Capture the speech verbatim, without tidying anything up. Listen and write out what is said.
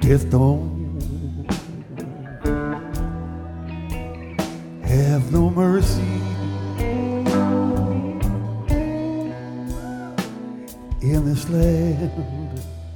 death don't have no mercy in this land.